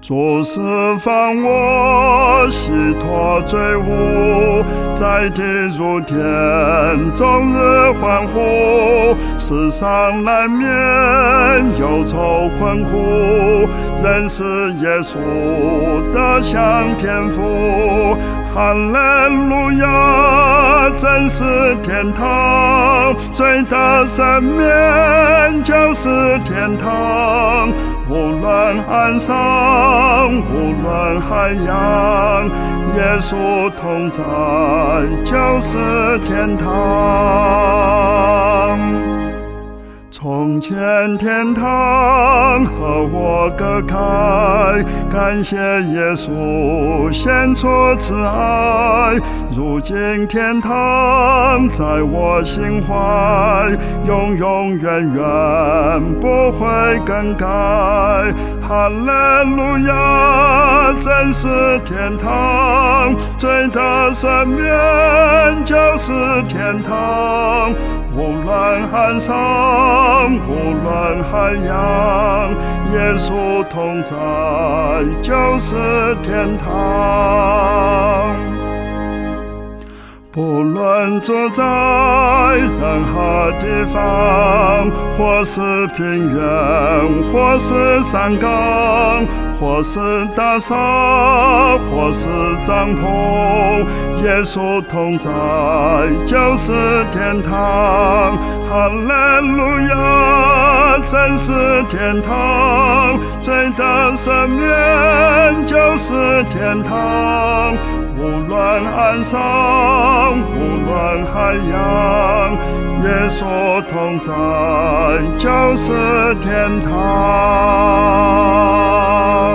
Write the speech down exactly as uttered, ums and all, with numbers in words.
主释放我，洗脱罪污，在地如天，终日欢呼。世上难免忧愁困苦，认识耶稣得享天父。哈利路亚，真是天堂，罪得赦免就是天堂。无论岸上，无论海洋，耶稣同在就是天堂。从前天堂和我隔开，感谢耶稣献出慈爱。如今天堂在我心怀，永永远远不会更改。哈利路亚，真是天堂，罪得赦免就是天堂。无论岸上，无论海洋，耶稣同在就是天堂。不论住在任何地方，或是平原，或是山岗，或是大厦，或是帐篷，耶稣同在就是天堂。哈利路亚，真是天堂，罪得赦免就是天堂。无论岸上，无论海洋，耶稣同在就是天堂。